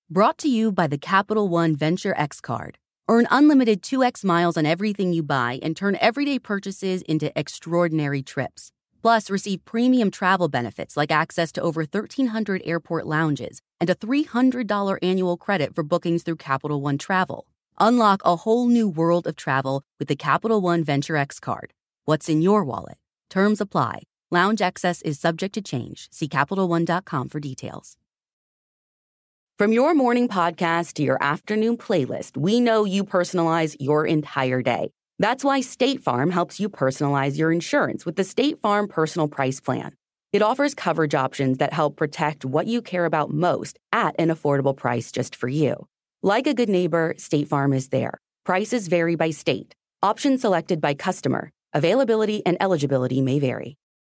Brought to you by the Capital One Venture X Card. Earn unlimited 2x miles on everything you buy and turn everyday purchases into extraordinary trips. Plus, receive premium travel benefits like access to over 1,300 airport lounges and a $300 annual credit for bookings through Capital One Travel. Unlock a whole new world of travel with the Capital One Venture X Card. What's in your wallet? Terms apply. Lounge access is subject to change. See CapitalOne.com for details. From your morning podcast to your afternoon playlist, we know you personalize your entire day. That's why State Farm helps you personalize your insurance with the State Farm Personal Price Plan. It offers coverage options that help protect what you care about most at an affordable price just for you. Like a good neighbor, State Farm is there. Prices vary by state. Options selected by customer. Availability and eligibility may vary.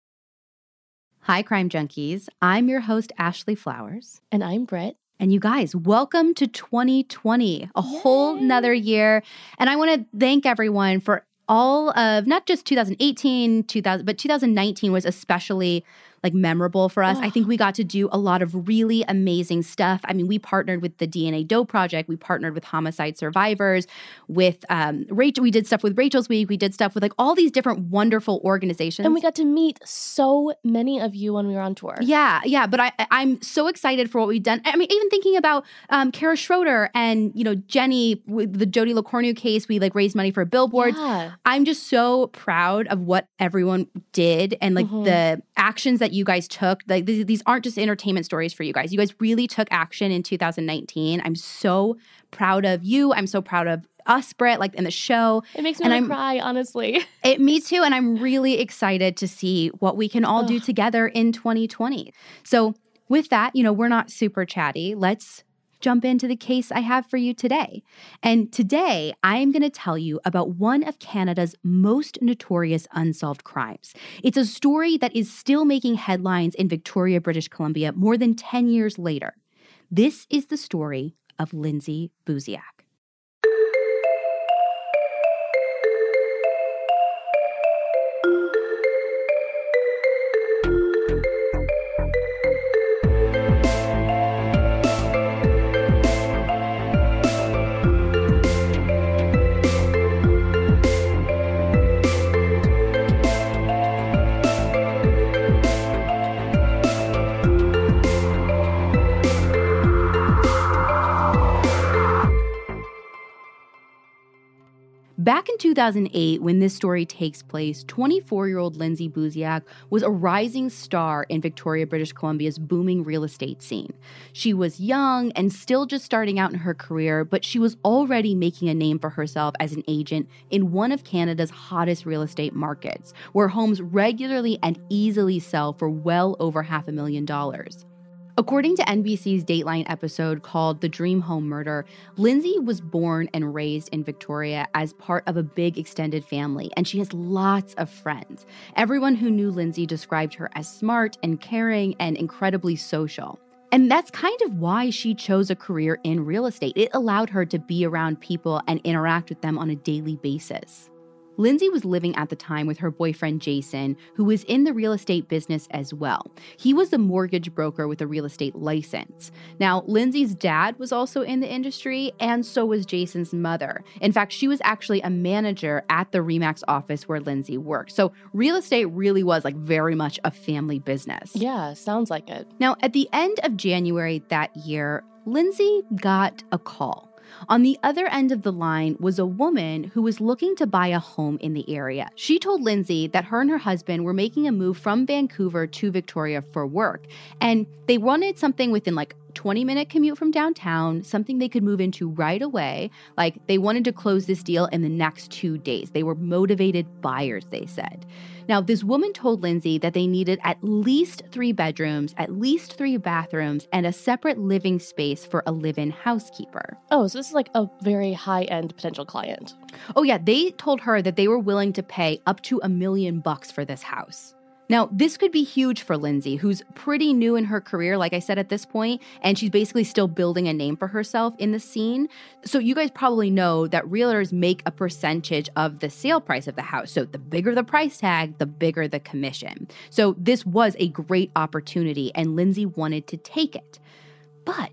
Hi, Crime Junkies. I'm your host, Ashley Flowers. And I'm Britt. And you guys, welcome to 2020, a whole nother year. And I want to thank everyone for all of, not just 2018, but 2019 was especially memorable for us. I think we got to do a lot of really amazing stuff. I mean, we partnered with the DNA Doe Project. We partnered with Homicide Survivors, with Rachel. We did stuff with Rachel's Week. We did stuff with all these different wonderful organizations. And we got to meet so many of you when we were on tour. Yeah. But I'm so excited for what we've done. I mean, even thinking about Kara Schroeder and, Jenny with the Jody LaCornu case, we raised money for billboards. Yeah. I'm just so proud of what everyone did and the actions that you guys took. These aren't just entertainment stories for you guys. You guys really took action in 2019. I'm so proud of you. I'm so proud of us, Britt, in the show. It makes me want to cry, honestly. Me too. And I'm really excited to see what we can all do together in 2020. So with that, we're not super chatty. Let's jump into the case I have for you today. And today, I am going to tell you about one of Canada's most notorious unsolved crimes. It's a story that is still making headlines in Victoria, British Columbia, more than 10 years later. This is the story of Lindsay Buziak. Back in 2008, when this story takes place, 24-year-old Lindsay Buziak was a rising star in Victoria, British Columbia's booming real estate scene. She was young and still just starting out in her career, but she was already making a name for herself as an agent in one of Canada's hottest real estate markets, where homes regularly and easily sell for well over $500,000. According to NBC's Dateline episode called The Dream Home Murder, Lindsay was born and raised in Victoria as part of a big extended family, and she has lots of friends. Everyone who knew Lindsay described her as smart and caring and incredibly social. And that's kind of why she chose a career in real estate. It allowed her to be around people and interact with them on a daily basis. Lindsay was living at the time with her boyfriend, Jason, who was in the real estate business as well. He was a mortgage broker with a real estate license. Now, Lindsay's dad was also in the industry, and so was Jason's mother. In fact, she was actually a manager at the RE/MAX office where Lindsay worked. So real estate really was very much a family business. Yeah, sounds like it. Now, at the end of January that year, Lindsay got a call. On the other end of the line was a woman who was looking to buy a home in the area. She told Lindsay that her and her husband were making a move from Vancouver to Victoria for work, and they wanted something within 20-minute commute from downtown, something they could move into right away. They wanted to close this deal in the next 2 days. They were motivated buyers, they said. Now, this woman told Lindsay that they needed at least 3 bedrooms, at least 3 bathrooms, and a separate living space for a live-in housekeeper. Oh, so this is a very high-end potential client. Oh, yeah. They told her that they were willing to pay up to $1 million for this house. Now, this could be huge for Lindsay, who's pretty new in her career, like I said at this point, and she's basically still building a name for herself in the scene. So you guys probably know that realtors make a percentage of the sale price of the house. So the bigger the price tag, the bigger the commission. So this was a great opportunity, and Lindsay wanted to take it. But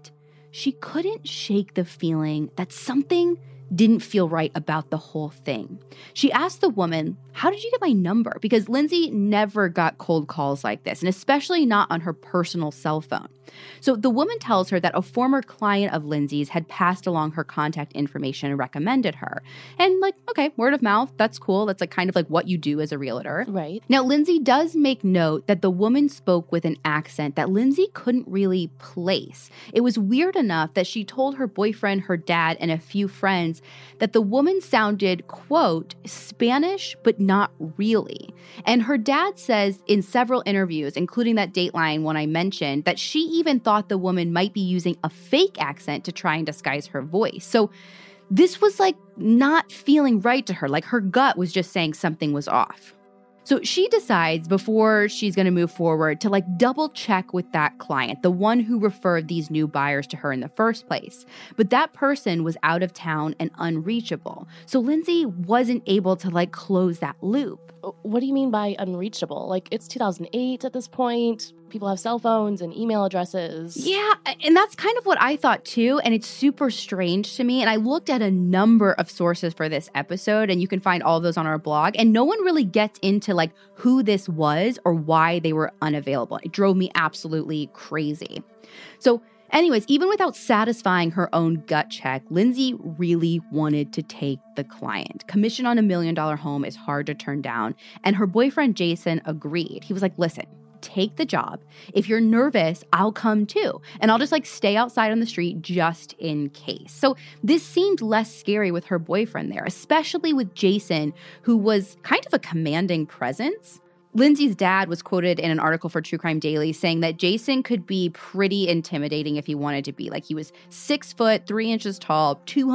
she couldn't shake the feeling that something didn't feel right about the whole thing. She asked the woman, "How did you get my number?" Because Lindsay never got cold calls like this, and especially not on her personal cell phone. So the woman tells her that a former client of Lindsay's had passed along her contact information and recommended her. And okay, word of mouth, that's cool. That's kind of what you do as a realtor. Right. Now, Lindsay does make note that the woman spoke with an accent that Lindsay couldn't really place. It was weird enough that she told her boyfriend, her dad, and a few friends that the woman sounded, quote, Spanish, but not really. And her dad says in several interviews, including that Dateline one I mentioned, that she even thought the woman might be using a fake accent to try and disguise her voice. So this was not feeling right to her. Her gut was just saying something was off. So she decides before she's going to move forward to double check with that client, the one who referred these new buyers to her in the first place. But that person was out of town and unreachable. So Lindsay wasn't able to close that loop. What do you mean by unreachable? It's 2008 at this point. People have cell phones and email addresses. Yeah, and that's kind of what I thought too, and it's super strange to me. And I looked at a number of sources for this episode, and you can find all of those on our blog, and no one really gets into who this was or why they were unavailable. It drove me absolutely crazy. So anyways, even without satisfying her own gut check, Lindsay really wanted to take the client. Commission on $1 million home is hard to turn down, and her boyfriend Jason agreed. He was like, "Listen, take the job. If you're nervous, I'll come too. And I'll just stay outside on the street just in case." So this seemed less scary with her boyfriend there, especially with Jason, who was kind of a commanding presence. Lindsay's dad was quoted in an article for True Crime Daily saying that Jason could be pretty intimidating if he wanted to be. He was 6 foot, 3 inches tall,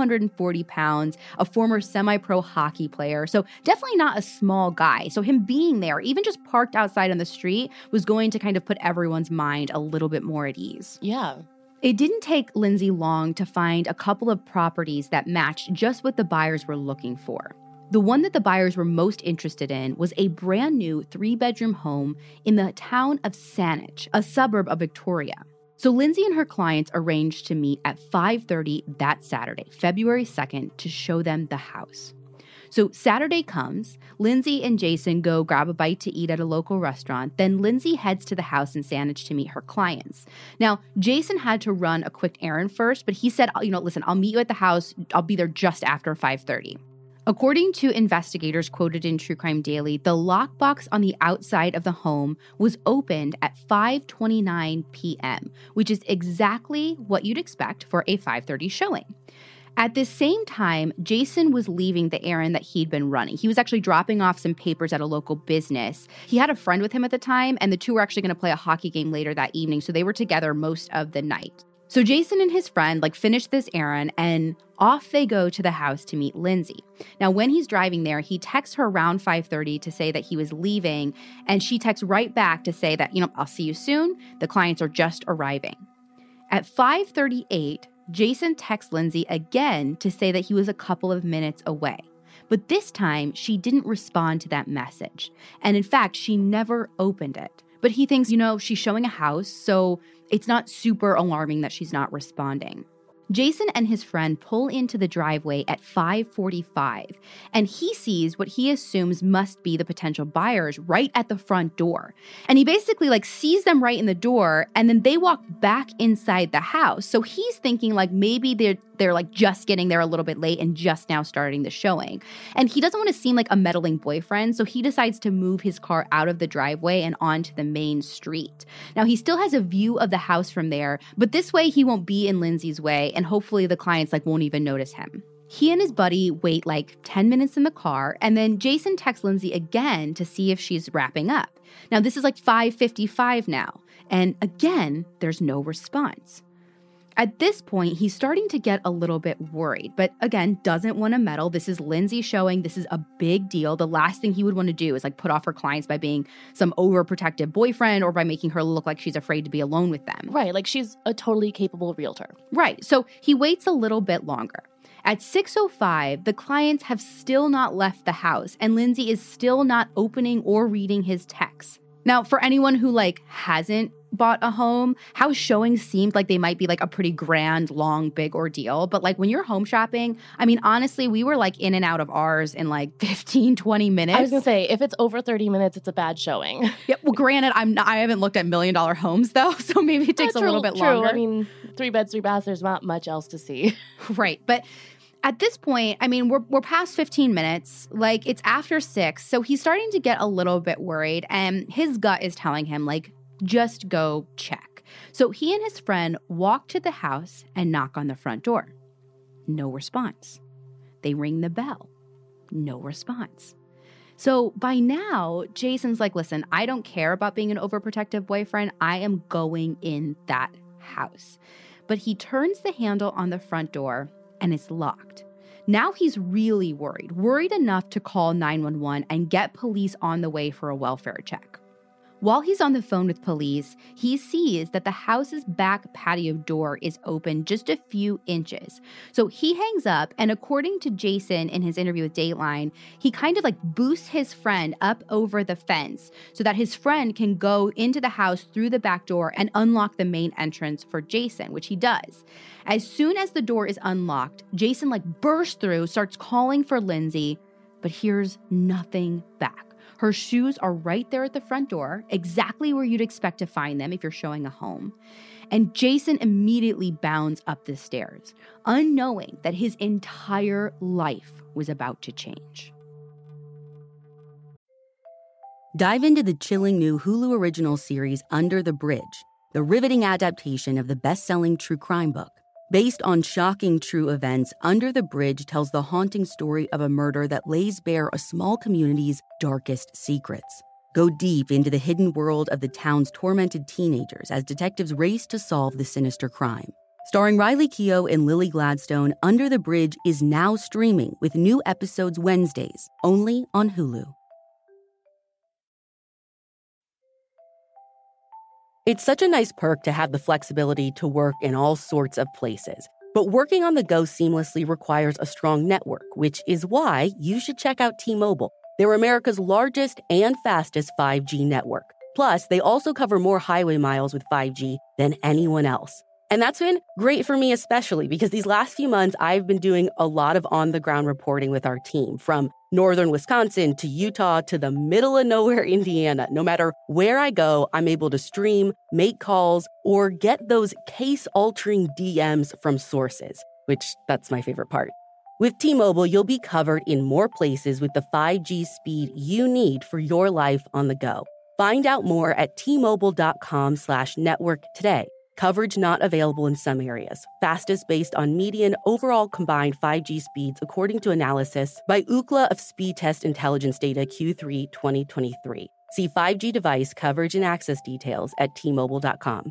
240 pounds, a former semi-pro hockey player. So definitely not a small guy. So him being there, even just parked outside on the street, was going to kind of put everyone's mind a little bit more at ease. Yeah. It didn't take Lindsay long to find a couple of properties that matched just what the buyers were looking for. The one that the buyers were most interested in was a brand new 3-bedroom home in the town of Saanich, a suburb of Victoria. So Lindsay and her clients arranged to meet at 5:30 that Saturday, February 2nd, to show them the house. So Saturday comes, Lindsay and Jason go grab a bite to eat at a local restaurant. Then Lindsay heads to the house in Saanich to meet her clients. Now, Jason had to run a quick errand first, but he said, "Listen, I'll meet you at the house. I'll be there just after 5:30. According to investigators quoted in True Crime Daily, the lockbox on the outside of the home was opened at 5:29 p.m., which is exactly what you'd expect for a 5:30 showing. At the same time, Jason was leaving the errand that he'd been running. He was actually dropping off some papers at a local business. He had a friend with him at the time, and the two were actually going to play a hockey game later that evening, so they were together most of the night. So Jason and his friend finished this errand, and off they go to the house to meet Lindsay. Now, when he's driving there, he texts her around 5:30 to say that he was leaving, and she texts right back to say that, "I'll see you soon. The clients are just arriving." At 5:38, Jason texts Lindsay again to say that he was a couple of minutes away. But this time, she didn't respond to that message. And in fact, she never opened it. But he thinks, she's showing a house, so it's not super alarming that she's not responding. Jason and his friend pull into the driveway at 5:45, and he sees what he assumes must be the potential buyers right at the front door. And he basically sees them right in the door, and then they walk back inside the house. So he's thinking maybe they're just getting there a little bit late and just now starting the showing. And he doesn't want to seem like a meddling boyfriend, so he decides to move his car out of the driveway and onto the main street. Now, he still has a view of the house from there, but this way he won't be in Lindsay's way, and hopefully the clients won't even notice him. He and his buddy wait 10 minutes in the car, and then Jason texts Lindsay again to see if she's wrapping up. Now, this is 5:55 now, and again, there's no response. At this point, he's starting to get a little bit worried, but again, doesn't want to meddle. This is Lindsay showing. This is a big deal. The last thing he would want to do is put off her clients by being some overprotective boyfriend or by making her look like she's afraid to be alone with them. Right, she's a totally capable realtor. Right, so he waits a little bit longer. At 6:05, the clients have still not left the house, and Lindsay is still not opening or reading his texts. Now, for anyone who hasn't bought a home, house showings seemed like they might be like a pretty grand, long, big ordeal. But like when you're home shopping, I mean, honestly, we were like in and out of ours in like 15, 20 minutes. I was going to say, if it's over 30 minutes, it's a bad showing. Yeah, well, granted, I haven't looked at $1 million homes though, so maybe it takes a little bit longer. I mean, 3 beds, 3 baths, there's not much else to see. Right. But at this point, I mean, we're past 15 minutes. Like, it's after 6. So he's starting to get a little bit worried. And his gut is telling him, like, just go check. So he and his friend walk to the house and knock on the front door. No response. They ring the bell. No response. So by now, Jason's like, listen, I don't care about being an overprotective boyfriend. I am going in that house. But he turns the handle on the front door and it's locked. Now he's really worried enough to call 911 and get police on the way for a welfare check. While he's on the phone with police, he sees that the house's back patio door is open just a few inches. So he hangs up, and according to Jason in his interview with Dateline, he kind of like boosts his friend up over the fence so that his friend can go into the house through the back door and unlock the main entrance for Jason, which he does. As soon as the door is unlocked, Jason like bursts through, starts calling for Lindsay, but hears nothing back. Her shoes are right there at the front door, exactly where you'd expect to find them if you're showing a home. And Jason immediately bounds up the stairs, unknowing that his entire life was about to change. Dive into the chilling new Hulu original series Under the Bridge, the riveting adaptation of the best-selling true crime book. Based on shocking true events, Under the Bridge tells the haunting story of a murder that lays bare a small community's darkest secrets. Go deep into the hidden world of the town's tormented teenagers as detectives race to solve the sinister crime. Starring Riley Keough and Lily Gladstone, Under the Bridge is now streaming with new episodes Wednesdays, only on Hulu. It's such a nice perk to have the flexibility to work in all sorts of places. But working on the go seamlessly requires a strong network, which is why you should check out T-Mobile. They're America's largest and fastest 5G network. Plus, they also cover more highway miles with 5G than anyone else. And that's been great for me especially because these last few months, I've been doing a lot of on-the-ground reporting with our team, from northern Wisconsin to Utah to the middle of nowhere, Indiana. No matter where I go, I'm able to stream, make calls, or get those case-altering DMs from sources, which that's my favorite part. With T-Mobile, you'll be covered in more places with the 5G speed you need for your life on the go. Find out more at T-Mobile.com/network today. Coverage not available in some areas. Fastest based on median overall combined 5G speeds according to analysis by Ookla of Speed Test Intelligence Data Q3 2023. See 5G device coverage and access details at T-Mobile.com.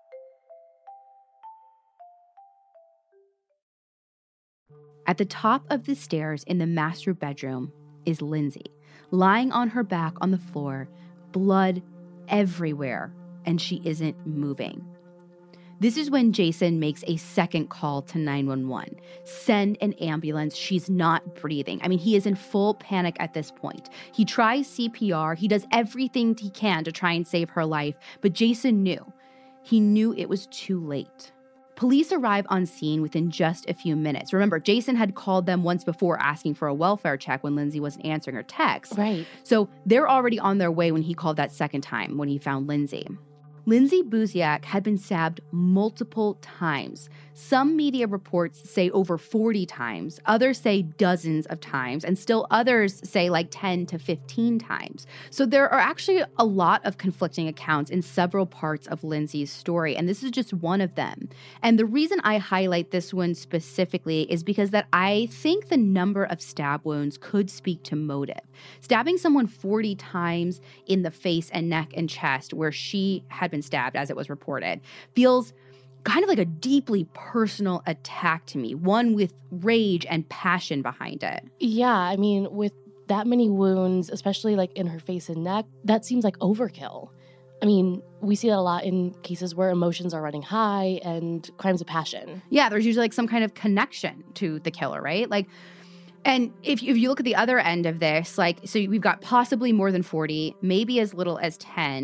At the top of the stairs in the master bedroom is Lindsay, lying on her back on the floor, blood everywhere, and she isn't moving. This is when Jason makes a second call to 911. Send an ambulance. She's not breathing. I mean, he is in full panic at this point. He tries CPR. He does everything he can to try and save her life. But Jason knew. He knew it was too late. Police arrive on scene within just a few minutes. Remember, Jason had called them once before asking for a welfare check when Lindsay wasn't answering her texts. Right. So they're already on their way when he called that second time, when he found Lindsay. Lindsay Buziak had been stabbed multiple times. Some media reports say over 40 times, others say dozens of times, and still others say like 10 to 15 times. So there are actually a lot of conflicting accounts in several parts of Lindsay's story, and this is just one of them. And the reason I highlight this one specifically is because that I think the number of stab wounds could speak to motive. Stabbing someone 40 times in the face and neck and chest where she had been stabbed, as it was reported, feels kind of like a deeply personal attack to me, one with rage and passion behind it. Yeah, I mean, with that many wounds, especially like in her face and neck, that seems like overkill. I mean, we see that a lot in cases where emotions are running high and crimes of passion. Yeah, there's usually like some kind of connection to the killer, right? Like, and if you look at the other end of this, like, so we've got possibly more than 40, maybe as little as 10.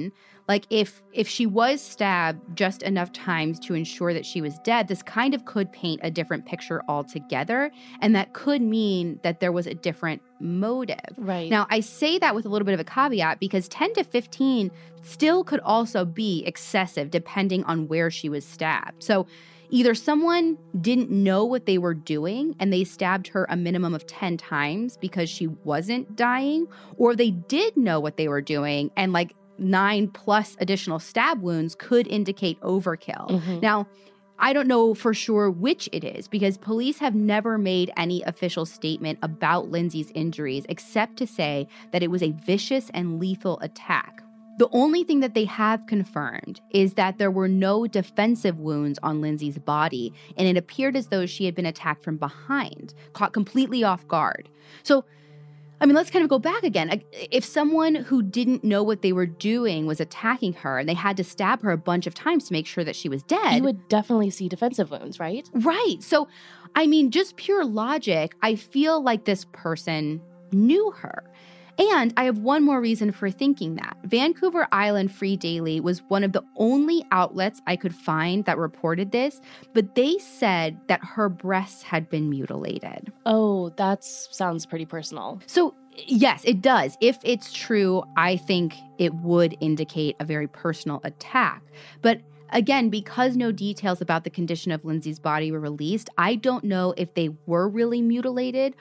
Like if she was stabbed just enough times to ensure that she was dead, this kind of could paint a different picture altogether. And that could mean that there was a different motive. Right. Now, I say that with a little bit of a caveat because 10 to 15 still could also be excessive depending on where she was stabbed. So either someone didn't know what they were doing and they stabbed her a minimum of 10 times because she wasn't dying, or they did know what they were doing and like 9+ additional stab wounds could indicate overkill. Mm-hmm. Now, I don't know for sure which it is because police have never made any official statement about Lindsay's injuries except to say that it was a vicious and lethal attack. The only thing that they have confirmed is that there were no defensive wounds on Lindsay's body, and it appeared as though she had been attacked from behind, caught completely off guard. So, I mean, let's kind of go back again. If someone who didn't know what they were doing was attacking her and they had to stab her a bunch of times to make sure that she was dead. You would definitely see defensive wounds, right? Right. So, I mean, just pure logic, I feel like this person knew her. And I have one more reason for thinking that. Vancouver Island Free Daily was one of the only outlets I could find that reported this, but they said that her breasts had been mutilated. Oh, that sounds pretty personal. So, yes, it does. If it's true, I think it would indicate a very personal attack. But again, because no details about the condition of Lindsay's body were released, I don't know if they were really mutilated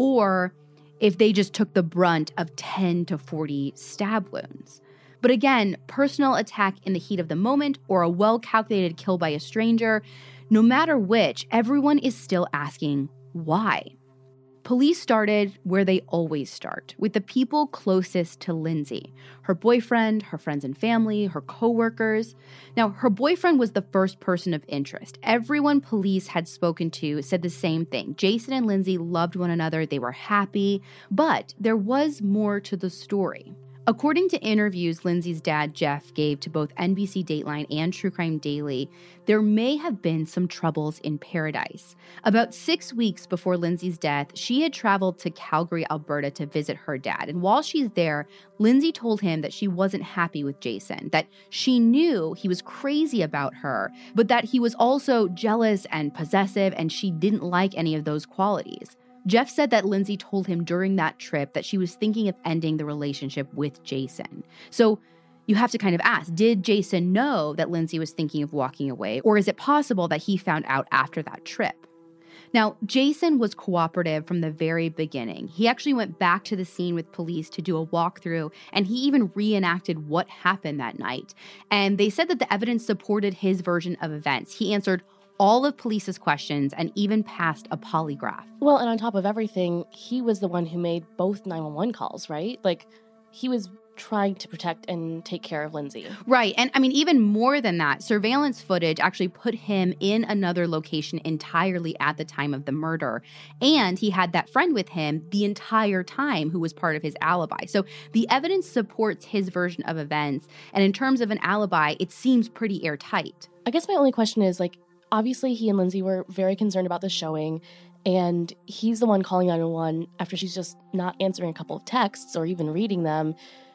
or if they just took the brunt of 10 to 40 stab wounds. But again, personal attack in the heat of the moment or a well-calculated kill by a stranger, no matter which, everyone is still asking why. Police started where they always start, with the people closest to Lindsay, her boyfriend, her friends and family, her coworkers. Now, her boyfriend was the first person of interest. Everyone police had spoken to said the same thing. Jason and Lindsay loved one another, they were happy, but there was more to the story. According to interviews Lindsay's dad, Jeff, gave to both NBC Dateline and True Crime Daily, there may have been some troubles in Paradise. About 6 weeks before Lindsay's death, she had traveled to Calgary, Alberta to visit her dad. And while she's there, Lindsay told him that she wasn't happy with Jason, that she knew he was crazy about her, but that he was also jealous and possessive, and she didn't like any of those qualities. Jeff said that Lindsay told him during that trip that she was thinking of ending the relationship with Jason. So you have to kind of ask, did Jason know that Lindsay was thinking of walking away, or is it possible that he found out after that trip? Now, Jason was cooperative from the very beginning. He actually went back to the scene with police to do a walkthrough, and he even reenacted what happened that night. And they said that the evidence supported his version of events. He answered all of police's questions and even passed a polygraph. Well, and on top of everything, he was the one who made both 911 calls, right? Like, he was trying to protect and take care of Lindsay. Right. And I mean, even more than that, surveillance footage actually put him in another location entirely at the time of the murder. And he had that friend with him the entire time who was part of his alibi. So the evidence supports his version of events. And in terms of an alibi, it seems pretty airtight. I guess my only question is, like, obviously he and Lindsay were very concerned about the showing, and he's the one calling 911 after she's just not answering a couple of texts or even reading them.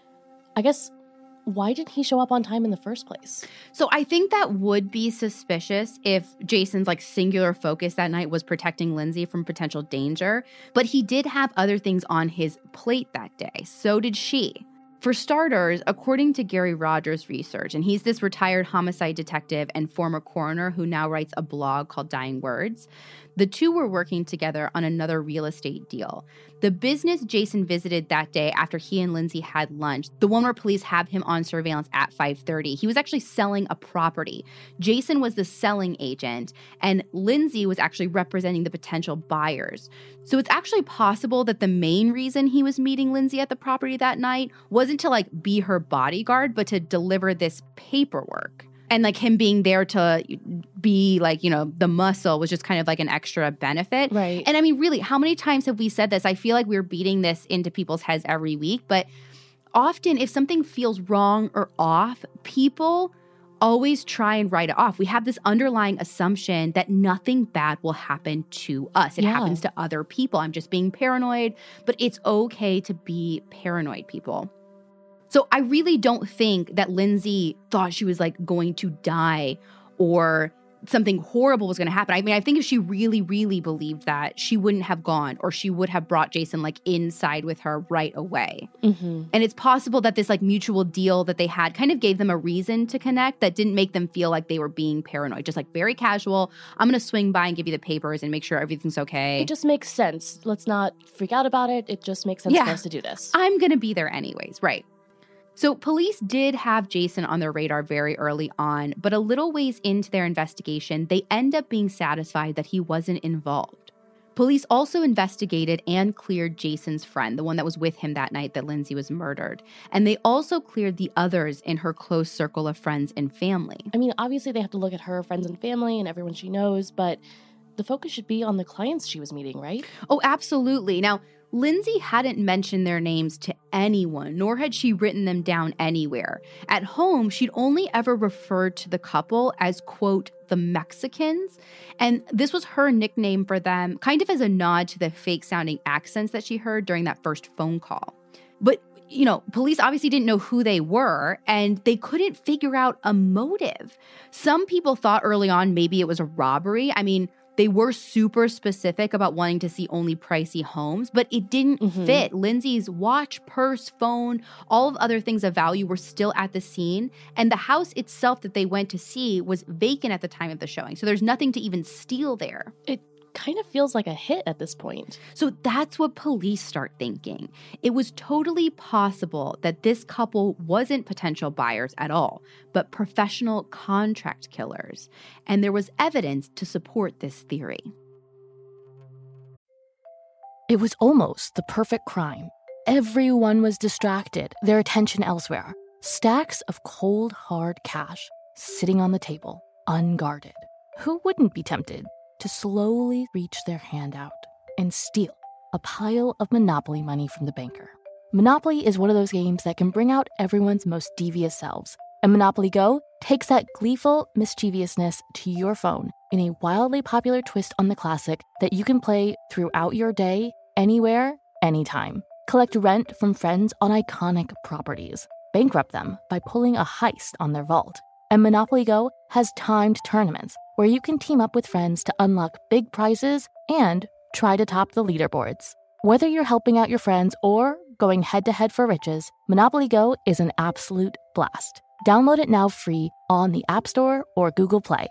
I guess, why didn't he show up on time in the first place? So I think that would be suspicious if Jason's singular focus that night was protecting Lindsay from potential danger. But he did have other things on his plate that day. So did she. For starters, according to Gary Rogers' research, and he's this retired homicide detective and former coroner who now writes a blog called Dying Words, the two were working together on another real estate deal. The business Jason visited that day after he and Lindsay had lunch, the one where police have him on surveillance at 5:30, he was actually selling a property. Jason was the selling agent, and Lindsay was actually representing the potential buyers. So it's actually possible that the main reason he was meeting Lindsay at the property that night wasn't to be her bodyguard, but to deliver this paperwork. And him being there to be the muscle was just kind of an extra benefit. Right. And I mean, really, how many times have we said this? I feel like we're beating this into people's heads every week. But often if something feels wrong or off, people always try and write it off. We have this underlying assumption that nothing bad will happen to us. It happens to other people. I'm just being paranoid. But it's okay to be paranoid, people. So I really don't think that Lindsay thought she was like going to die or something horrible was going to happen. I mean, I think if she really, really believed that, she wouldn't have gone, or she would have brought Jason like inside with her right away. Mm-hmm. And it's possible that this like mutual deal that they had kind of gave them a reason to connect that didn't make them feel like they were being paranoid. Just like very casual. I'm going to swing by and give you the papers and make sure everything's okay. It just makes sense. Let's not freak out about it. It just makes sense for us to do this. I'm going to be there anyways. Right. So police did have Jason on their radar very early on, but a little ways into their investigation, they end up being satisfied that he wasn't involved. Police also investigated and cleared Jason's friend, the one that was with him that night that Lindsay was murdered. And they also cleared the others in her close circle of friends and family. I mean, obviously they have to look at her friends and family and everyone she knows, but the focus should be on the clients she was meeting, right? Oh, absolutely. Now, Lindsay hadn't mentioned their names to anyone, nor had she written them down anywhere. At home, she'd only ever referred to the couple as, quote, the Mexicans. And this was her nickname for them, kind of as a nod to the fake-sounding accents that she heard during that first phone call. But, you know, police obviously didn't know who they were, and they couldn't figure out a motive. Some people thought early on maybe it was a robbery. I mean, they were super specific about wanting to see only pricey homes, but it didn't fit. Lindsay's watch, purse, phone, all of other things of value were still at the scene. And the house itself that they went to see was vacant at the time of the showing. So there's nothing to even steal there. It kind of feels like a hit at this point. So that's what police start thinking. It was totally possible that this couple wasn't potential buyers at all, but professional contract killers. And there was evidence to support this theory. It was almost the perfect crime. Everyone was distracted, their attention elsewhere. Stacks of cold, hard cash sitting on the table, unguarded. Who wouldn't be tempted to slowly reach their hand out and steal a pile of Monopoly money from the banker? Monopoly is one of those games that can bring out everyone's most devious selves. And Monopoly Go takes that gleeful mischievousness to your phone in a wildly popular twist on the classic that you can play throughout your day, anywhere, anytime. Collect rent from friends on iconic properties. Bankrupt them by pulling a heist on their vault. And Monopoly Go has timed tournaments where you can team up with friends to unlock big prizes and try to top the leaderboards. Whether you're helping out your friends or going head-to-head for riches, Monopoly Go is an absolute blast. Download it now free on the App Store or Google Play.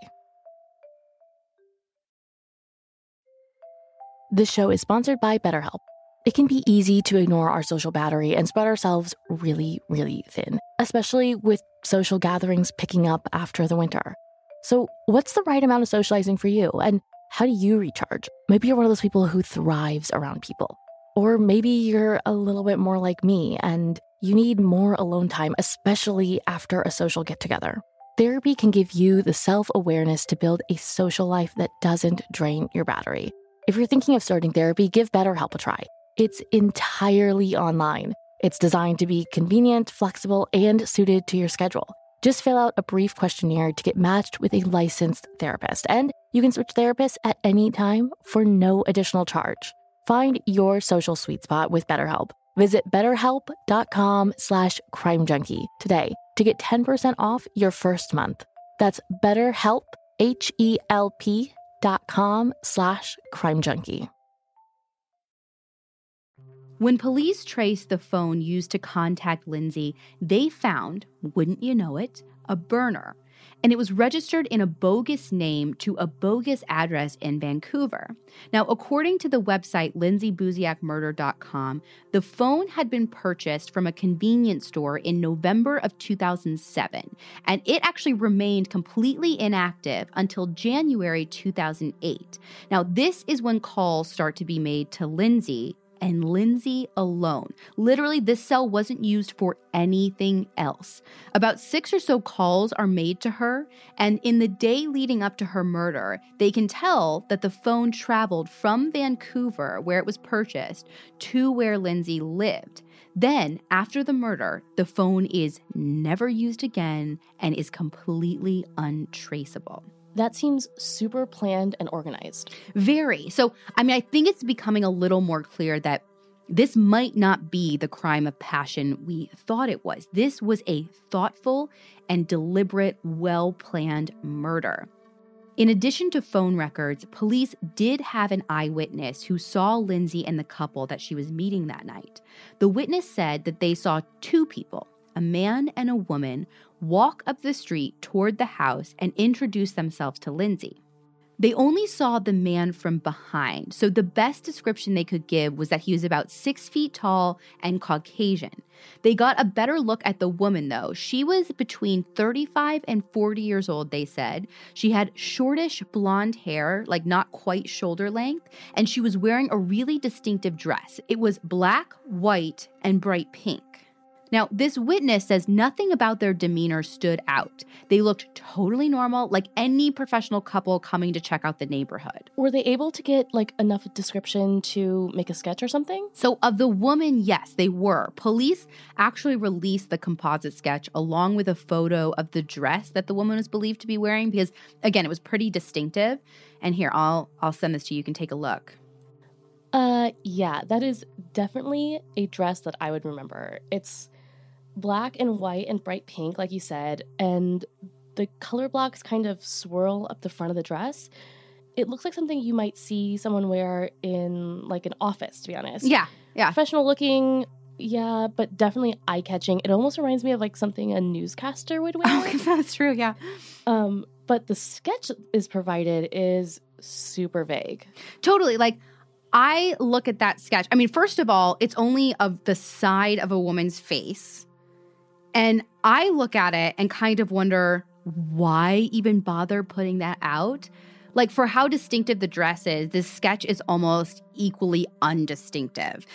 This show is sponsored by BetterHelp. It can be easy to ignore our social battery and spread ourselves really, really thin, especially with social gatherings picking up after the winter. So what's the right amount of socializing for you? And how do you recharge? Maybe you're one of those people who thrives around people. Or maybe you're a little bit more like me and you need more alone time, especially after a social get-together. Therapy can give you the self-awareness to build a social life that doesn't drain your battery. If you're thinking of starting therapy, give BetterHelp a try. It's entirely online. It's designed to be convenient, flexible, and suited to your schedule. Just fill out a brief questionnaire to get matched with a licensed therapist, and you can switch therapists at any time for no additional charge. Find your social sweet spot with BetterHelp. Visit BetterHelp.com/CrimeJunkie today to get 10% off your first month. That's BetterHelp, HELP.com/CrimeJunkie. When police traced the phone used to contact Lindsay, they found, wouldn't you know it, a burner. And it was registered in a bogus name to a bogus address in Vancouver. Now, according to the website lindsaybuziakmurder.com, the phone had been purchased from a convenience store in November of 2007, and it actually remained completely inactive until January 2008. Now, this is when calls start to be made to Lindsay, and Lindsay alone. Literally, this cell wasn't used for anything else. About 6 or so calls are made to her, and in the day leading up to her murder, they can tell that the phone traveled from Vancouver, where it was purchased, to where Lindsay lived. Then, after the murder, the phone is never used again and is completely untraceable. That seems super planned and organized. Very. So, I think it's becoming a little more clear that this might not be the crime of passion we thought it was. This was a thoughtful and deliberate, well-planned murder. In addition to phone records, police did have an eyewitness who saw Lindsay and the couple that she was meeting that night. The witness said that they saw two people, a man and a woman, walk up the street toward the house and introduce themselves to Lindsay. They only saw the man from behind, so the best description they could give was that he was about 6 feet tall and Caucasian. They got a better look at the woman, though. She was between 35 and 40 years old, they said. She had shortish blonde hair, like not quite shoulder length, and she was wearing a really distinctive dress. It was black, white, and bright pink. Now, this witness says nothing about their demeanor stood out. They looked totally normal, like any professional couple coming to check out the neighborhood. Were they able to get enough description to make a sketch or something? So of the woman, yes, they were. Police actually released the composite sketch along with a photo of the dress that the woman was believed to be wearing because, again, it was pretty distinctive. And here, I'll send this to you. You can take a look. Yeah, that is definitely a dress that I would remember. It's black and white and bright pink, like you said, and the color blocks kind of swirl up the front of the dress. It looks like something you might see someone wear in an office, to be honest. Yeah. Professional looking, yeah, but definitely eye-catching. It almost reminds me of something a newscaster would wear. Oh, that's true, yeah. But the sketch is provided is super vague. Totally, I look at that sketch. I mean, first of all, it's only of the side of a woman's face. And I look at it and kind of wonder, why even bother putting that out? For how distinctive the dress is, this sketch is almost equally undistinctive.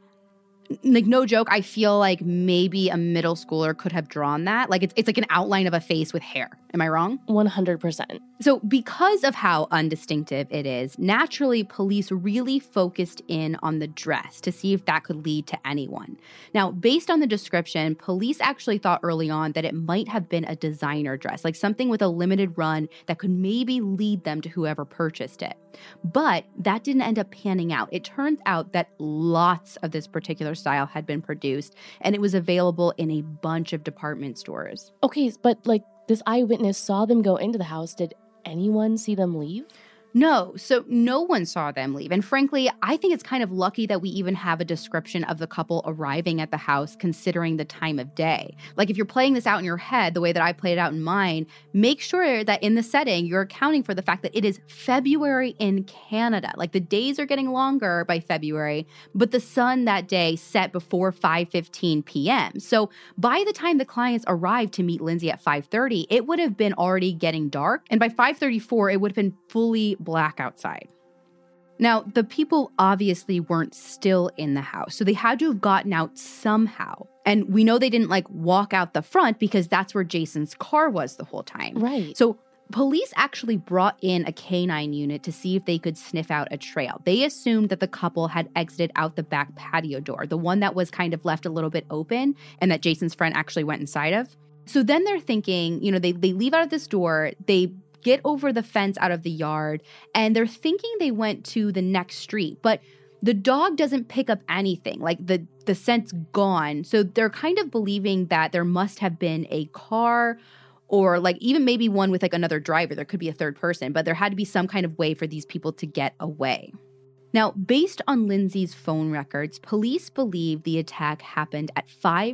No joke, I feel like maybe a middle schooler could have drawn that. It's like an outline of a face with hair. Am I wrong? 100%. So because of how undistinctive it is, naturally, police really focused in on the dress to see if that could lead to anyone. Now, based on the description, police actually thought early on that it might have been a designer dress, something with a limited run that could maybe lead them to whoever purchased it. But that didn't end up panning out. It turns out that lots of this particular style had been produced, and it was available in a bunch of department stores. Okay, but this eyewitness saw them go into the house. Did anyone see them leave? No, so no one saw them leave. And frankly, I think it's kind of lucky that we even have a description of the couple arriving at the house considering the time of day. If you're playing this out in your head the way that I played it out in mine, make sure that in the setting you're accounting for the fact that it is February in Canada. The days are getting longer by February, but the sun that day set before 5:15 p.m. So by the time the clients arrived to meet Lindsay at 5:30, it would have been already getting dark. And by 5:34, it would have been fully black outside. Now, the people obviously weren't still in the house, so they had to have gotten out somehow. And we know they didn't walk out the front because that's where Jason's car was the whole time. Right. So police actually brought in a canine unit to see if they could sniff out a trail. They assumed that the couple had exited out the back patio door, the one that was kind of left a little bit open and that Jason's friend actually went inside of. So then they're thinking, they leave out of this door, they get over the fence out of the yard, and they're thinking they went to the next street, but the dog doesn't pick up anything. The scent's gone. So they're kind of believing that there must have been a car or even maybe one with another driver. There could be a third person, but there had to be some kind of way for these people to get away. Now, based on Lindsay's phone records, police believe the attack happened at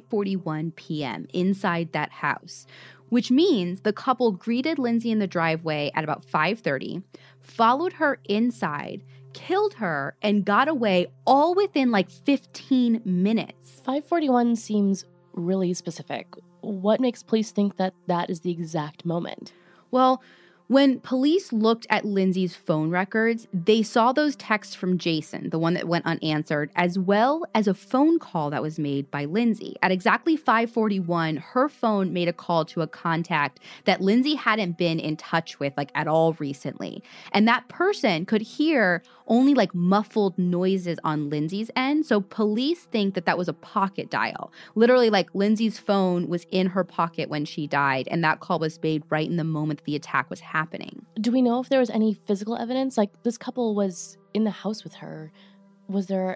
5:41 p.m. inside that house, which means the couple greeted Lindsay in the driveway at about 5:30, followed her inside, killed her, and got away all within 15 minutes. 5:41 seems really specific. What makes police think that that is the exact moment? Well, when police looked at Lindsay's phone records, they saw those texts from Jason, the one that went unanswered, as well as a phone call that was made by Lindsay. At exactly 5:41, her phone made a call to a contact that Lindsay hadn't been in touch with at all recently. And that person could hear only muffled noises on Lindsay's end. So police think that that was a pocket dial. Literally Lindsay's phone was in her pocket when she died, and that call was made right in the moment that the attack was happening. Do we know if there was any physical evidence? This couple was in the house with her. Was there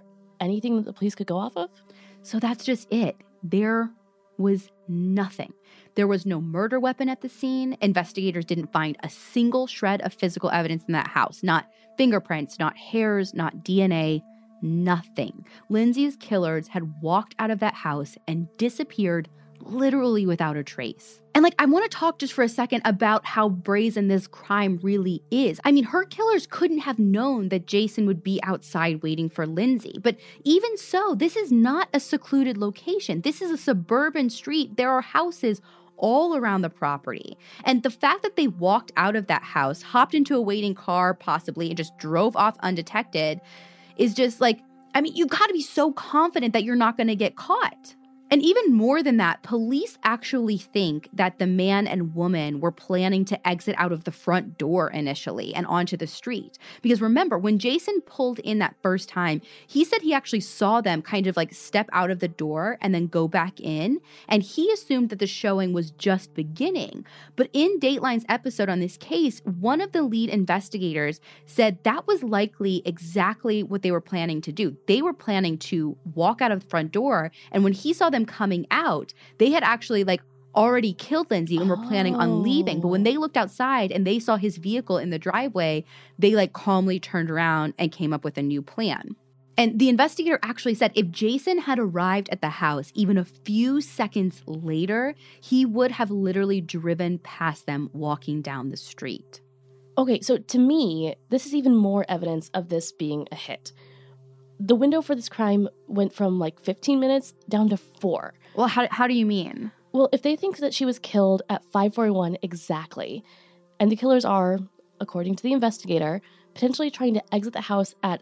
anything that the police could go off of? So that's just it. There was nothing. There was no murder weapon at the scene. Investigators didn't find a single shred of physical evidence in that house. Not fingerprints, not hairs, not DNA, nothing. Lindsay's killers had walked out of that house and disappeared literally without a trace. And I want to talk just for a second about how brazen this crime really is. I mean, her killers couldn't have known that Jason would be outside waiting for Lindsay. But even so, this is not a secluded location. This is a suburban street. There are houses all around the property. And the fact that they walked out of that house, hopped into a waiting car possibly, and just drove off undetected is just you got to be so confident that you're not going to get caught. And even more than that, police actually think that the man and woman were planning to exit out of the front door initially and onto the street. Because remember, when Jason pulled in that first time, he said he actually saw them kind of step out of the door and then go back in. And he assumed that the showing was just beginning. But in Dateline's episode on this case, one of the lead investigators said that was likely exactly what they were planning to do. They were planning to walk out of the front door. And when he saw them coming out, they had actually already killed Lindsay and were planning on leaving. But when they looked outside and they saw his vehicle in the driveway, they calmly turned around and came up with a new plan. And the investigator actually said if Jason had arrived at the house even a few seconds later, he would have literally driven past them walking down the street. Okay, so to me, this is even more evidence of this being a hit. The window for this crime went from 15 minutes down to 4. Well, how do you mean? Well, if they think that she was killed at 5:41 exactly, and the killers are, according to the investigator, potentially trying to exit the house at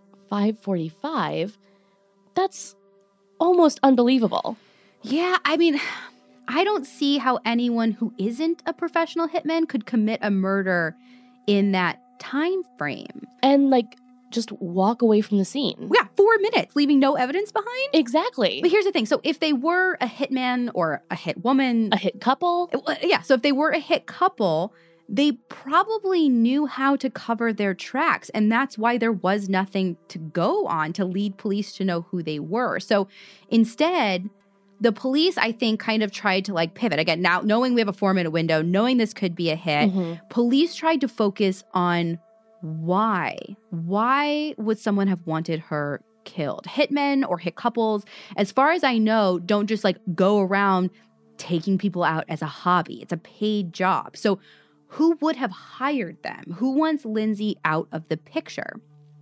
5:45, that's almost unbelievable. Yeah, I mean, I don't see how anyone who isn't a professional hitman could commit a murder in that time frame. And just walk away from the scene. Yeah, 4 minutes, leaving no evidence behind? Exactly. But here's the thing. So if they were a hitman or a hit woman... A hit couple? Yeah, so if they were a hit couple, they probably knew how to cover their tracks. And that's why there was nothing to go on to lead police to know who they were. So instead, the police, I think, kind of tried to pivot. Again, now knowing we have a 4-minute window, knowing this could be a hit, police tried to focus on why? Why would someone have wanted her killed? Hitmen or hit couples, as far as I know, don't just go around taking people out as a hobby. It's a paid job. So who would have hired them? Who wants Lindsay out of the picture?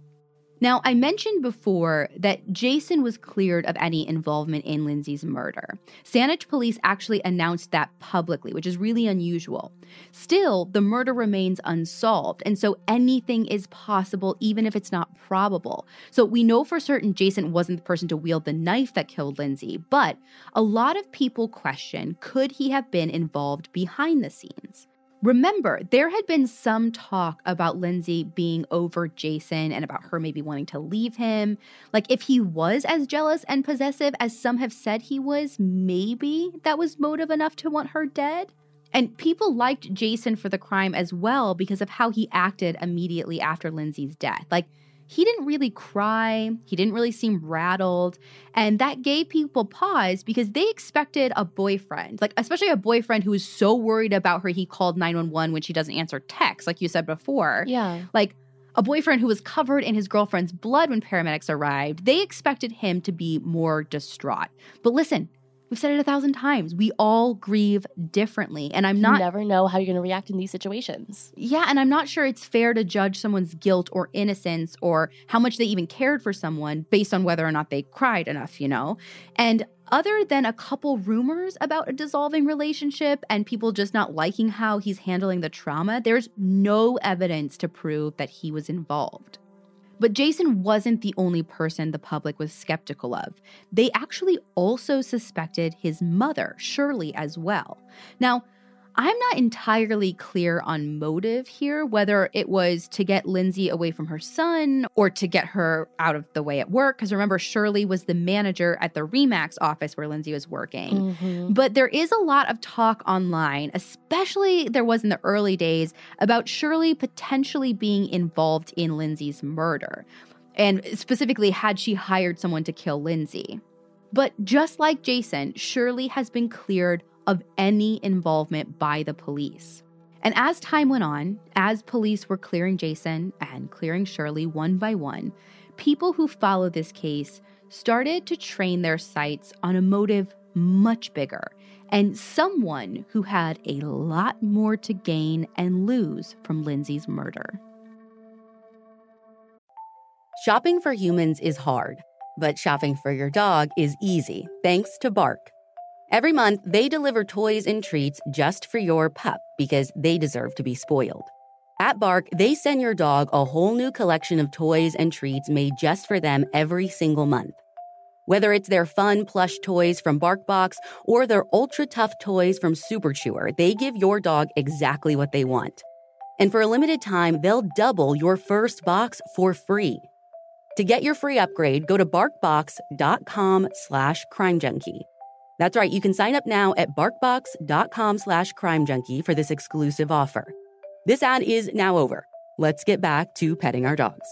Now, I mentioned before that Jason was cleared of any involvement in Lindsay's murder. Saanich police actually announced that publicly, which is really unusual. Still, the murder remains unsolved, and so anything is possible even if it's not probable. So we know for certain Jason wasn't the person to wield the knife that killed Lindsay, but a lot of people question, could he have been involved behind the scenes? Remember, there had been some talk about Lindsay being over Jason and about her maybe wanting to leave him. If he was as jealous and possessive as some have said he was, maybe that was motive enough to want her dead. And people liked Jason for the crime as well because of how he acted immediately after Lindsay's death. He didn't really cry. He didn't really seem rattled. And that gave people pause because they expected a boyfriend, especially a boyfriend who was so worried about her, he called 911 when she doesn't answer texts, like you said before. Yeah. A boyfriend who was covered in his girlfriend's blood when paramedics arrived. They expected him to be more distraught. But listen, we've said it 1,000 times. We all grieve differently. And You never know how you're going to react in these situations. Yeah, and I'm not sure it's fair to judge someone's guilt or innocence or how much they even cared for someone based on whether or not they cried enough, And other than a couple rumors about a dissolving relationship and people just not liking how he's handling the trauma, there's no evidence to prove that he was involved. But Jason wasn't the only person the public was skeptical of. They actually also suspected his mother, Shirley, as well. Now, I'm not entirely clear on motive here, whether it was to get Lindsay away from her son or to get her out of the way at work. Because remember, Shirley was the manager at the RE/MAX office where Lindsay was working. But there is a lot of talk online, especially there was in the early days, about Shirley potentially being involved in Lindsay's murder. and specifically had she hired someone to kill Lindsay. But just like Jason, Shirley has been cleared of any involvement by the police. And as time went on, as police were clearing Jason and clearing Shirley one by one, people who follow this case started to train their sights on a motive much bigger and someone who had a lot more to gain and lose from Lindsay's murder. Shopping for humans is hard, but shopping for your dog is easy, thanks to Bark. Every month, they deliver toys and treats just for your pup because they deserve to be spoiled. At Bark, they send your dog a whole new collection of toys and treats made just for them every single month. Whether it's their fun plush toys from BarkBox or their ultra-tough toys from Super Chewer, they give your dog exactly what they want. And for a limited time, they'll double your first box for free. To get your free upgrade, go to BarkBox.com/CrimeJunkie. That's right, you can sign up now at BarkBox.com/CrimeJunkie for this exclusive offer. This ad is now over. Let's get back to petting our dogs.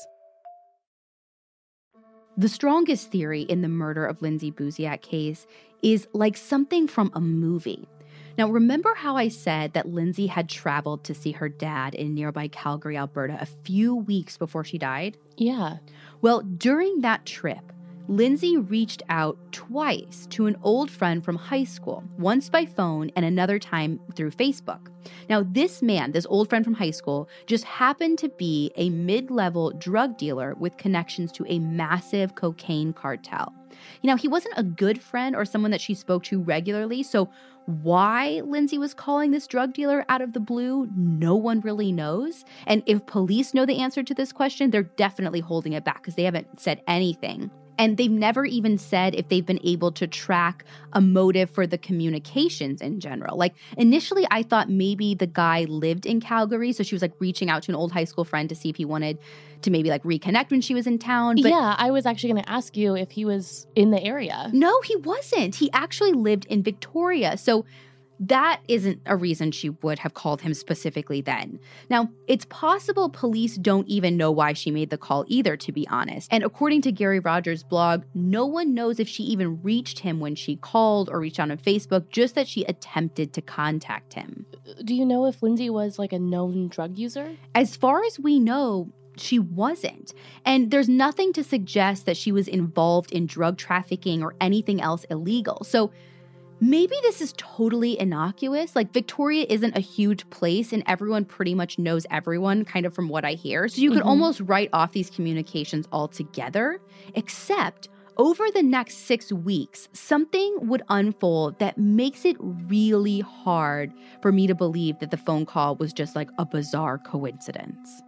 The strongest theory in the murder of Lindsay Buziak case is like something from a movie. Now, remember how I said that Lindsay had traveled to see her dad in nearby Calgary, Alberta, a few weeks before she died? Yeah. Well, during that trip, Lindsay reached out twice to an old friend from high school, once by phone and another time through Facebook. Now, this man, this old friend from high school, just happened to be a mid-level drug dealer with connections to a massive cocaine cartel. You know, he wasn't a good friend or someone that she spoke to regularly, so why Lindsay was calling this drug dealer out of the blue, no one really knows. And if police know the answer to this question, they're definitely holding it back because they haven't said anything. And they've never even said if they've been able to track a motive for the communications in general. Like, initially, I thought maybe the guy lived in Calgary, so she was like reaching out to an old high school friend to see if he wanted to maybe like reconnect when she was in town. But yeah, I was actually going to ask you if he was in the area. no, he wasn't. He actually lived in Victoria. So that isn't a reason she would have called him specifically then. Now, it's possible police don't even know why she made the call either, to be honest. And according to Gary Rogers' blog, no one knows if she even reached him when she called or reached out on Facebook, just that she attempted to contact him. Do you know if Lindsay was like a known drug user? As far as we know, she wasn't. And there's nothing to suggest that she was involved in drug trafficking or anything else illegal. So maybe this is totally innocuous. Like, Victoria isn't a huge place and everyone pretty much knows everyone, kind of from what I hear. So you could almost write off these communications altogether, except over the next 6 weeks, something would unfold that makes it really hard for me to believe that the phone call was just like a bizarre coincidence.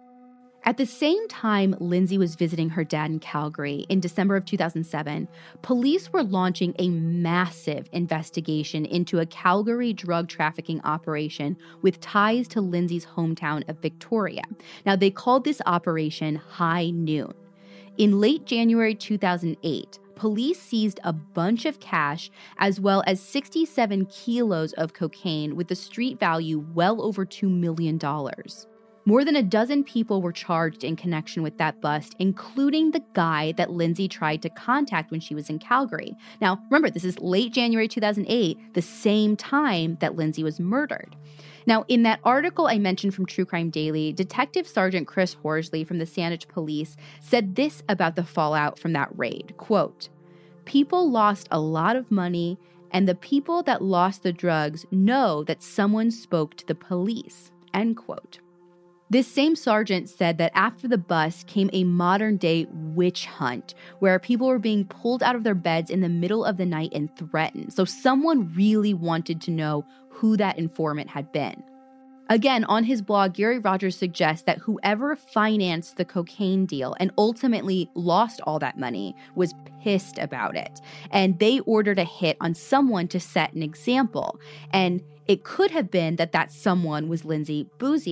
At the same time Lindsay was visiting her dad in Calgary in December of 2007, police were launching a massive investigation into a Calgary drug trafficking operation with ties to Lindsay's hometown of Victoria. Now, they called this operation High Noon. In late January 2008, police seized a bunch of cash as well as 67 kilos of cocaine with a street value well over $2 million. More than a dozen people were charged in connection with that bust, including the guy that Lindsay tried to contact when she was in Calgary. Now, remember, this is late January 2008, the same time that Lindsay was murdered. Now, in that article I mentioned from True Crime Daily, Detective Sergeant Chris Horsley from the Saanich Police said this about the fallout from that raid, quote, "People lost a lot of money, and the people that lost the drugs know that someone spoke to the police," end quote. This same sergeant said that after the bust came a modern-day witch hunt where people were being pulled out of their beds in the middle of the night and threatened. So someone really wanted to know who that informant had been. Again, on his blog, Gary Rogers suggests that whoever financed the cocaine deal and ultimately lost all that money was pissed about it. And they ordered a hit on someone to set an example. And it could have been that someone was Lindsay Buziak.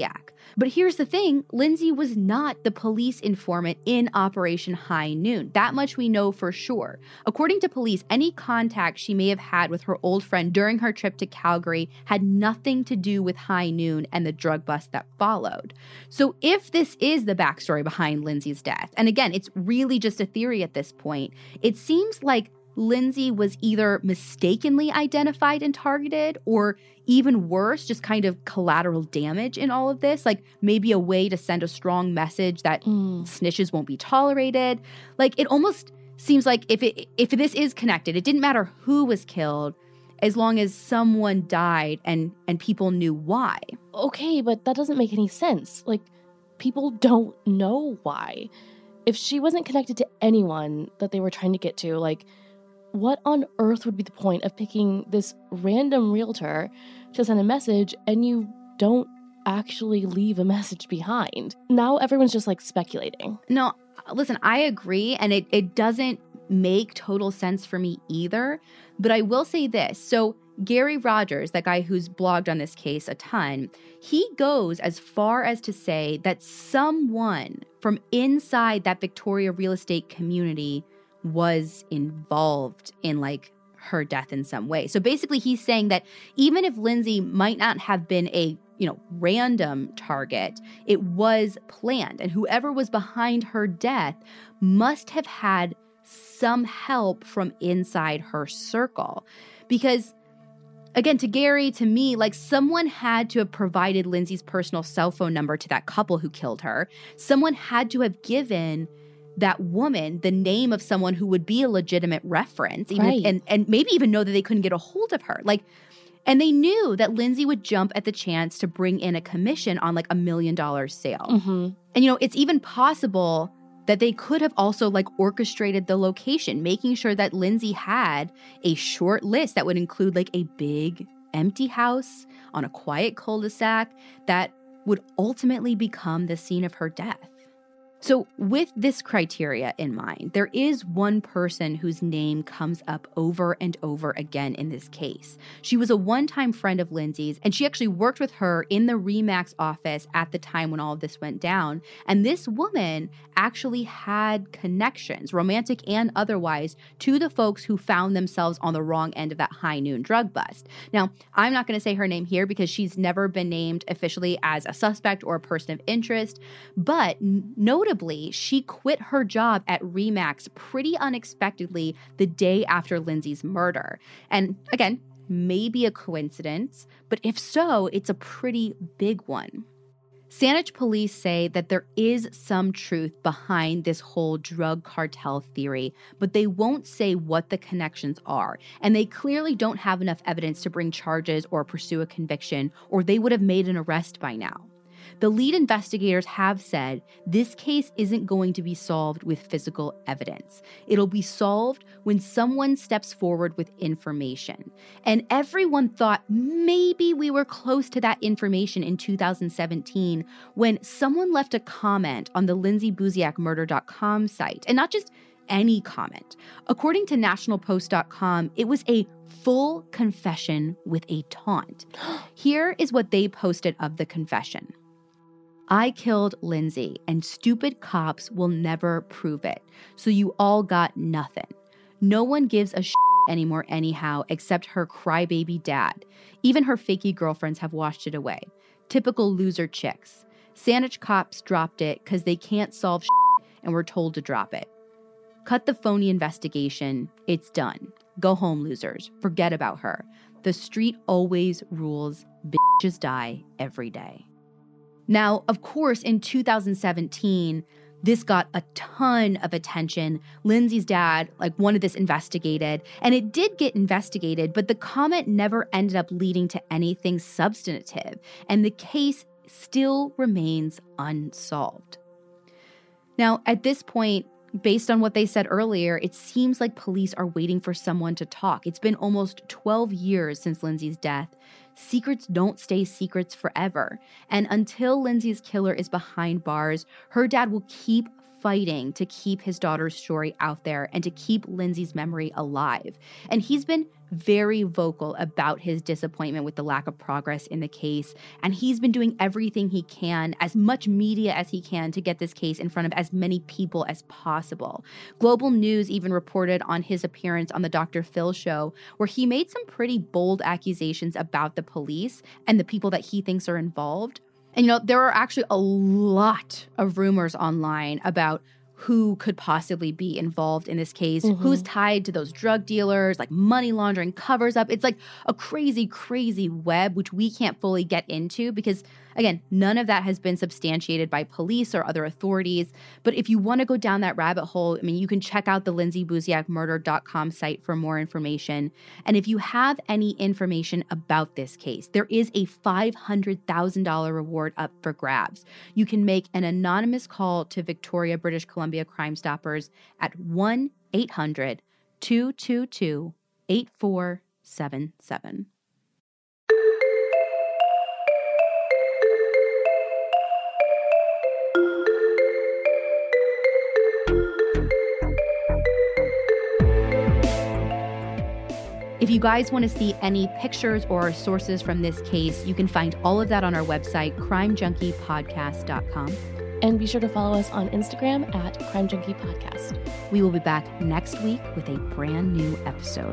But here's the thing, Lindsay was not the police informant in Operation High Noon. That much we know for sure. According to police, any contact she may have had with her old friend during her trip to Calgary had nothing to do with High Noon and the drug bust that followed. So if this is the backstory behind Lindsay's death, and again, it's really just a theory at this point, it seems like Lindsay was either mistakenly identified and targeted, or even worse, just kind of collateral damage in all of this. Like maybe a way to send a strong message that snitches won't be tolerated. Like it almost seems like if this is connected, it didn't matter who was killed as long as someone died and people knew why. Okay, but that doesn't make any sense. Like, people don't know why. If she wasn't connected to anyone that they were trying to get to, like, what on earth would be the point of picking this random realtor to send a message and you don't actually leave a message behind? Now everyone's just like speculating. No, listen, I agree. And it doesn't make total sense for me either. But I will say this. So Gary Rogers, that guy who's blogged on this case a ton, he goes as far as to say that someone from inside that Victoria real estate community was involved in like her death in some way. So basically he's saying that even if Lindsay might not have been a, random target, it was planned, and whoever was behind her death must have had some help from inside her circle. Because again, to Gary, to me, like someone had to have provided Lindsay's personal cell phone number to that couple who killed her. Someone had to have given that woman the name of someone who would be a legitimate reference, even if, and maybe even know that they couldn't get a hold of her. Like, and they knew that Lindsay would jump at the chance to bring in a commission on like $1 million sale. Mm-hmm. And, it's even possible that they could have also like orchestrated the location, making sure that Lindsay had a short list that would include like a big empty house on a quiet cul-de-sac that would ultimately become the scene of her death. So with this criteria in mind, there is one person whose name comes up over and over again in this case. She was a one-time friend of Lindsay's, and she actually worked with her in the RE/MAX office at the time when all of this went down. And this woman actually had connections, romantic and otherwise, to the folks who found themselves on the wrong end of that High Noon drug bust. Now, I'm not going to say her name here because she's never been named officially as a suspect or a person of interest, but notably, she quit her job at RE/MAX pretty unexpectedly the day after Lindsay's murder. And again, maybe a coincidence, but if so, it's a pretty big one. Saanich police say that there is some truth behind this whole drug cartel theory, but they won't say what the connections are. And they clearly don't have enough evidence to bring charges or pursue a conviction, or they would have made an arrest by now. The lead investigators have said this case isn't going to be solved with physical evidence. It'll be solved when someone steps forward with information. And everyone thought maybe we were close to that information in 2017 when someone left a comment on the lindsaybuziakmurder.com site. And not just any comment. According to nationalpost.com, it was a full confession with a taunt. Here is what they posted of the confession. I killed Lindsay, and stupid cops will never prove it. So you all got nothing. No one gives a shit anymore anyhow, except her crybaby dad. Even her fakey girlfriends have washed it away. Typical loser chicks. Saanich cops dropped it because they can't solve shit and were told to drop it. Cut the phony investigation. It's done. Go home, losers. Forget about her. The street always rules. Bitches die every day. Now, of course, in 2017, this got a ton of attention. Lindsay's dad, wanted this investigated, and it did get investigated, but the comment never ended up leading to anything substantive, and the case still remains unsolved. Now, at this point, based on what they said earlier, it seems like police are waiting for someone to talk. It's been almost 12 years since Lindsay's death. Secrets don't stay secrets forever. And until Lindsay's killer is behind bars, her dad will keep fighting to keep his daughter's story out there and to keep Lindsay's memory alive. And he's been very vocal about his disappointment with the lack of progress in the case. And he's been doing everything he can, as much media as he can, to get this case in front of as many people as possible. Global News even reported on his appearance on the Dr. Phil show, where he made some pretty bold accusations about the police and the people that he thinks are involved. And, there are actually a lot of rumors online about who could possibly be involved in this case, who's tied to those drug dealers, like money laundering, covers up. It's like a crazy, crazy web, which we can't fully get into because, again, none of that has been substantiated by police or other authorities. But if you want to go down that rabbit hole, you can check out the lindsaybuziakmurder.com site for more information. And if you have any information about this case, there is a $500,000 reward up for grabs. You can make an anonymous call to Victoria, British Columbia Crime Stoppers at 1-800-222-8477. If you guys want to see any pictures or sources from this case, you can find all of that on our website, crimejunkiepodcast.com. And be sure to follow us on Instagram at Crime Junkie Podcast. We will be back next week with a brand new episode.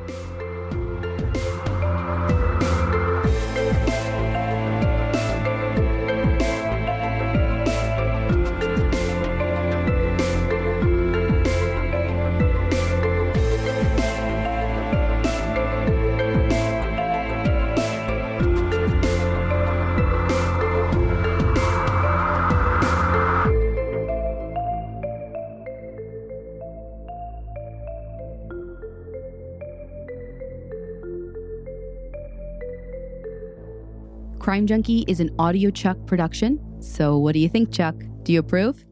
Crime Junkie is an Audio Chuck production. So what do you think, Chuck? Do you approve?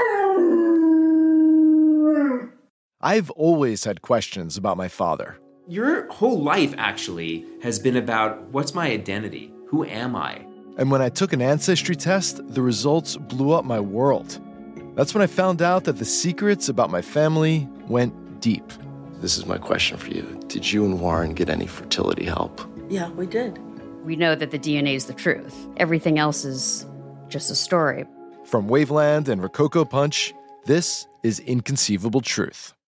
I've always had questions about my father. Your whole life, actually, has been about what's my identity? Who am I? And when I took an ancestry test, the results blew up my world. That's when I found out that the secrets about my family went deep. This is my question for you. Did you and Warren get any fertility help? Yeah, we did. We know that the DNA is the truth. Everything else is just a story. From Waveland and Rococo Punch, this is Inconceivable Truth.